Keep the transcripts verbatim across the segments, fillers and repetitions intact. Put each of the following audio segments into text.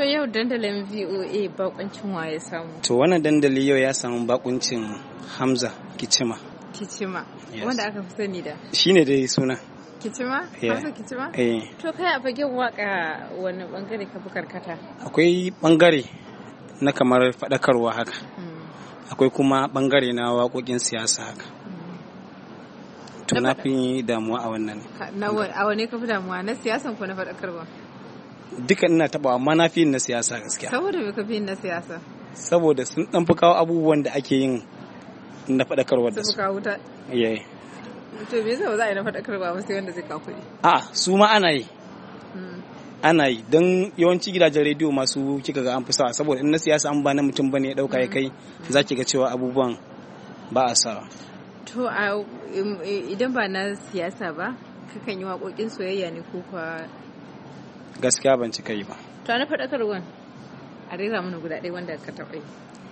To yau dandalin V O A bakuncin wa ya samu? To wannan dandali yau ya samu bakuncin Hamza Kicima. Kicima, Yes. wanda aka fi sani da? Shine dai suna. Kicima? Yeah. Hamza Kicima? Eh. To kai a fagen waka wani bangare ka fi karkata? Akwai bangare na kamar faɗakarwa haka. Mm. Akwai kuma bangare na waƙoƙin siyasa haka. To Na na faɗa- fi damuwa a wannan. Ka- na wa- A wane ka fi damuwa, na siyasan ko na faɗakarwa? Duka ina taɓawa amma na fi yin na siyasa gaskiya. Saboda me ka fi yin na siyasa? Saboda sun ɗan fi kawo abubuwan da ake yin na faɗakarwa da Su su. fi kawo wuta. Yeah. To me yasa ba za a yi na faɗakarwa ba sai wanda zai kawo kuɗi? A su ma ana yi. Mm. Ana yi don yawanci gidajen rediyo masu kika ga an fi sawa saboda in na siyasa an ba na mutum bane ya ɗauka ya kai za ki ga cewa abubuwan ba a sawa. To a im- idan ba na siyasa ba, kakan yi waƙoƙin soyayya ne ko kwa? Gaskiya ban cika yi ba. To na faɗakarwan a rera mana guda ɗaya wanda ka taɓa yi.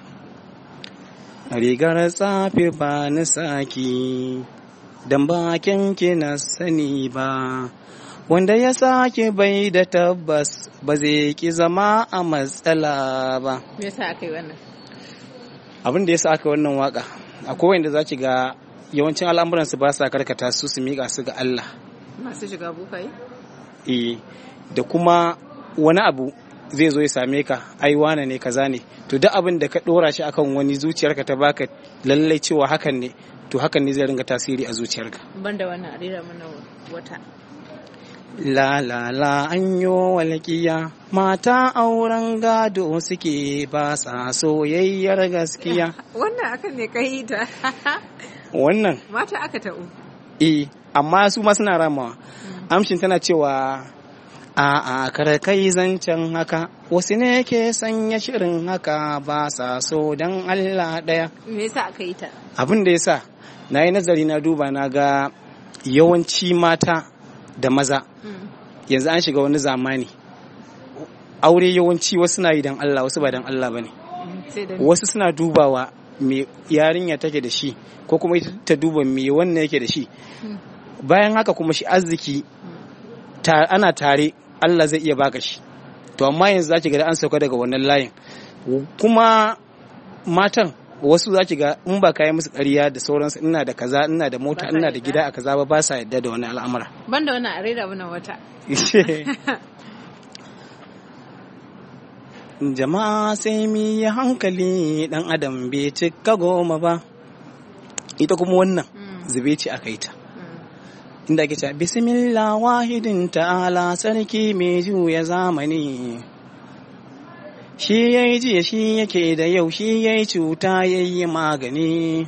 Rigar tsafi ba ni saki dan bakin ki na sani ba wanda ya sake bai da tabbas ba zai ki zama a matsala ba. Me yasa aka yi wannan? Abin da yasa aka wannan waka akwai wanda za ki ga yawancin al'amuransu ba sa karkata su su miƙa su ga Allah. Masu shiga bukai? Eh, da kuma wani abu zai zo ya same ka ai wane ne kaza ne to duk abin da ka dora shi akan wani zuciyarka ta baka lallai cewa hakan ne to hakan ne zai ringa tasiri a zuciyarka. Banda wannan a rera mana wata. La la la an yo walƙiya mata auren gado suke ba sa soyayyar gaskiya. Wannan akan ne ka yi ta. Wannan Mata aka ta'u. eh amma su ma suna ramawa. Amshin tana cewa a'a kar kai zancen haka wasu ne ke sanya shirin haka ba sa so dan Allah daya. Me yasa aka yi ta? Abin da yasa na yi nazari na duba na ga yawanci mata da maza yanzu an shiga wani zamani aure yawanci wasu na yi dan Allah wasu ba dan Allah bane. Sai da Wasu suna dubawa me yarinya take da shi ko kuma ita ta duba me wannan yake da shi bayan haka kuma shi arziki ta, ana tare Allah zai iya baka shi to amma yanzu zaki ga da an sauka daga wannan layin kuma matan wasu zaki ga in ba kai musu ƙarya da sauransu ina da kaza ina da mota Ba sa ina da yadda. gida a kaza ba ba sa yadda da wani al'amura. Banda wannan a rera mana wata. Jama'a sai mu yi hankali dan adam bai cika goma ba ita kuma wannan zube ce aka yi ta inda ake cewa bismillah wahidin ta'ala sarki mai juya zamani shi yayi jiya shi yake da yau shi yayi cuta yayi magani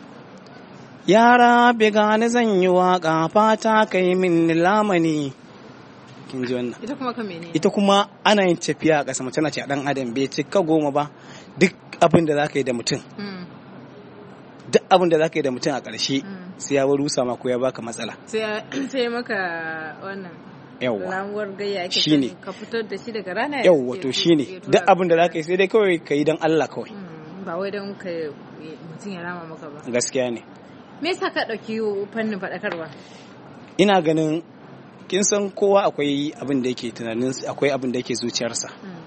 yara bi gani zan yi waka fata kai min lamani. Kin ji wannan Ita kuma ka mene? ita kuma ana yin tafiya a ƙasa mace na ce dan adam bai cika goma ba duk abin da zaka yi da mutum Mm. duk abin da zaka yi da mutum a ƙarshe Mm. sai ya rusa ma ko ya baka matsala. Sai sai maka wannan Yawwa ramuwar gayya ake Shine. son ka fitar da shi daga rana. yawwa to ya- shine ya tura duk ka. abin da zaka yi sai dai kawai ka yi dan Allah kawai. Mm, ba wai don ka mutum ya rama maka ba. Gaskiya ne. Me yasa ka ɗauki fannin faɗakarwa? Ina ganin kin san kowa akwai abin da yake tunanin akwai abin da yake zuciyarsa. Mm.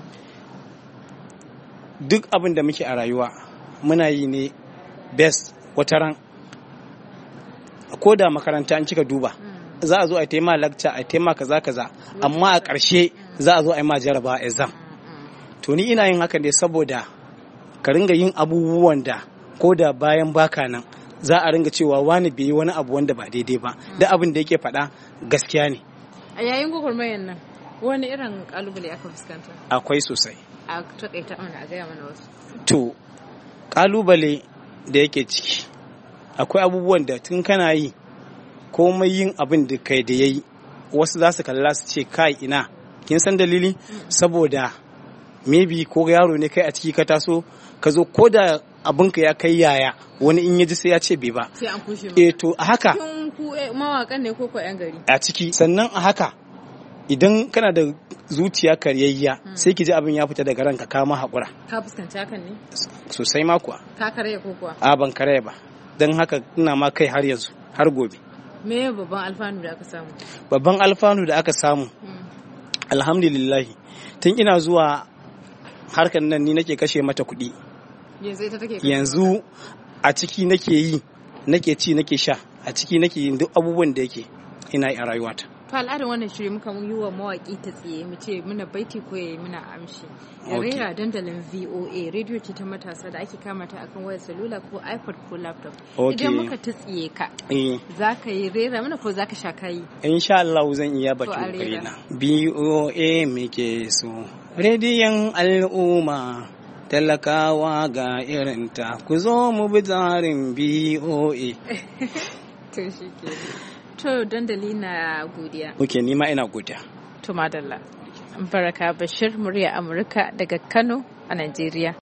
Duk abin da muke a rayuwa muna yi ne best wataran ko da makaranta an cika duba Mm. za a zo a taima lecture a taima kaza kaza amma a ƙarshe za a zo a yi ma jaraba exam. Mm. To ni ina yin haka ne saboda ka ringa yin abubuwan da ko da bayan baka nan za a ringa cewa wani bai yi wani abu wanda ba daidai ba da abin da yake faɗa gaskiya ne. A yayin gwagwarmayar nan wani irin kalubale aka fuskanta? Akwai sosai. A takaita mana a gaya mana wasu. To kalubale da yake ciki akwai abubuwan da tun kana yi komai yin abin da kai da yayi wasu za su kalla su ce kai ina kin san dalili saboda maybe ko yaro ne kai a ciki ka taso ka zo ko da abinka ya kai yaya wani in ya ji sai ya ce bai ba. Sai an kushe mu. Eh to a haka Kin ku eh, mawakan ne ko ko yan gari? a ciki sannan a haka idan kana da zuciya karyayya sai ki ji abin ya fita daga ranka kama haƙura Ka fuskanci hakan ne? sosai ma kuwa. Ka karaya ko kuwa? A ban karaya ba don haka ina ma kai har yanzu har gobe. Me babban alfanu da aka samu? Babban alfanu da aka samu Mm. alhamdulillahi tun ina zuwa harkar nan ni nake kashe mata kuɗi. Yanzu ita take yanzu a ciki nake yi, nake ci, nake sha, a ciki nake yin duk abubuwan da yake ina yi a rayuwata. To al'adar wannan shiri muka yi wa mawaƙi ta tsiye mu ce muna baiti ko yayi muna amshi. Rera dandalin V O A rediyo ce ta matasa da ake kama ta akan wayar salula ko iPod ko laptop. Idan muka ta tsiye ka, za ka yi rera mana ko za ka sha kayi? Insha Allah zan iya batun kaina. V O A muke so, rediyon al'umma, talakawa ga irinta, ku zo mu bi tsarin V O A. To shi ke. To dandali na godiya. Ok, ni ma ina godiya. To madalla. Baraka Bashir, murya Amurka daga Kano a Najeriya.